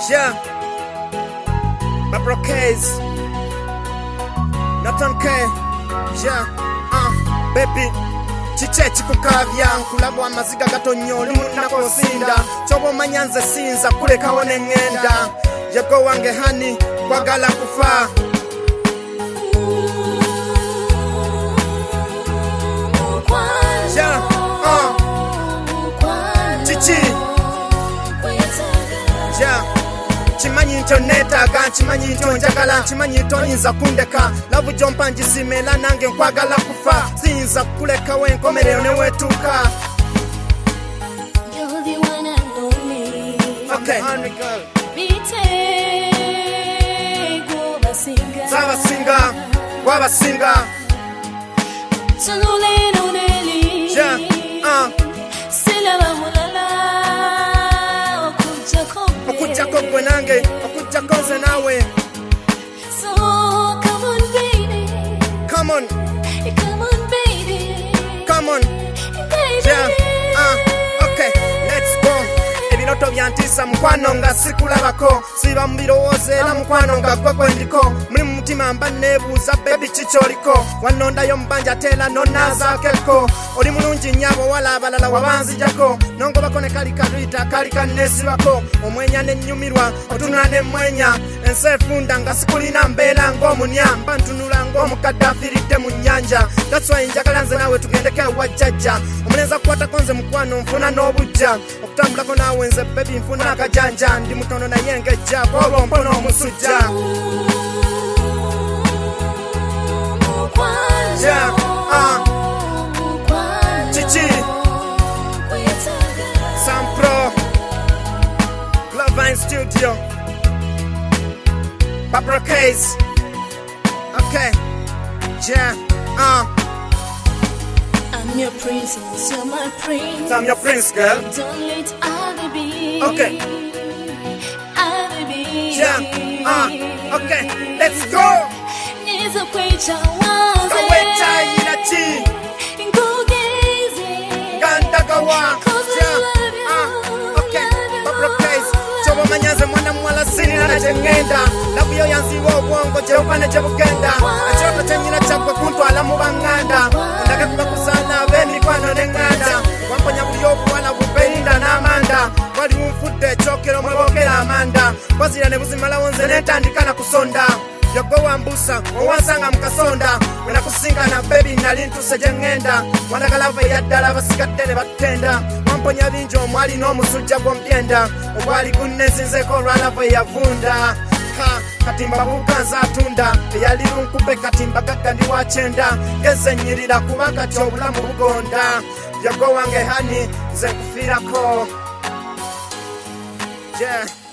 Yeah. Barbara Case. Nathan K. Yeah. Baby. Chichechi kukavya nkulabwa amaziga gatonyoli munako sinda chobo manyanze sinza kuleka wone ngenda yego wange hani kwagala kufa yeah. Chichi yeah. Chimanyi ntoneta ga chimanyi ntonjagala chimanyi ntonyinza kundeka lavu jompa njisimela nange nkwagala kufa sinza kuleka wenkomerero ne wetuka. You're the one and only. Okay. Wabasinga Sonoleno neli yeah. Silaba mulala Okujako gwe nange okujako nze nawe. So come on baby, Come on baby, come on baby. yeah. Okay, let's go. Ebinoto byantisa mukwano nga sikulabako siba mbirowooza era mukwano nga gwe kwendiko muli mu mutima mba neebuuza bebi kikyoliko wannondayo mubanja teera nonaazaakeko oli mulungi nnyabo wala abalala wabanzijako nongobako ne kali kaluyita kali kanneesibako omwenya nennyumirwa otunula ne mwenya ensi efunda nga sikulina mbeera ng'omunya mba ntunula ng'omukadde afiiridde mu nnyanja taswayi njagala nze naawe tugendeko ewa jjajja omulenzi akukwatako nze mukwano nfuna n'obujja okutambulako naawe nze bebi nfuna akajanja ndi mutono naye ng'ejjako olwo mpona omusujja yeah. Chichi Sampro Glovine Studio Barbara Case. Okay. Yeah. I'm your princess, you're my prince. I'm your prince, girl. Don't let other be. Okay. Other be. Yeah. Okay. Let's go. Niza kwecha waze. Kawecha inachi. Ngugeze. Gandagawa. Okay. Barbara Case. Chobo manyaze mwana mwala sini na jengenda. Labuyo yanziwa ubongo jeupane jebugenda. Achoto chenyina chakwe kuntwala mubanganda. Ndake kubakusana beni kwano nenganda. Wamponya buyobu wala bupeinda na amanda. Wali mfute chokero mwebokera amanda. Wazira nebuzimala wonze netandikana kusonda. Yogo wambusa, wawansanga mukasonda. Wena kusinga na baby nalintuse jengenda. Wanakalava yaddala basigadde ne batenda. Wamponya binjo omwali n'omusujja gw'ombyenda. Obwali gunnezinzeko olwalava yavunda. Katimba bukanza atunda eyali lunkupe katimba gaga ndi wachenda ngeze nyirira kuba kati obulamu bugonda yogo wange hani nze kufiirako yeah.